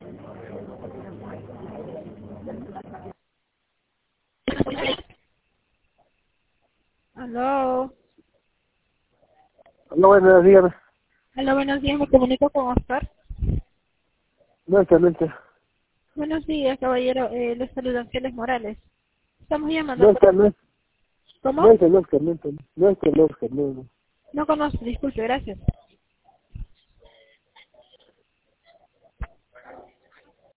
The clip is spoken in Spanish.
Aló. No, buenos días. Aló, buenos días, me comunico con Oscar. No, excelente. Buenos días, caballero, les saluda Ángeles Morales. Estamos llamando No, por... no, ¿Cómo? no, no, no, no, no, no, no, no, no. No conozco, disculpe, gracias.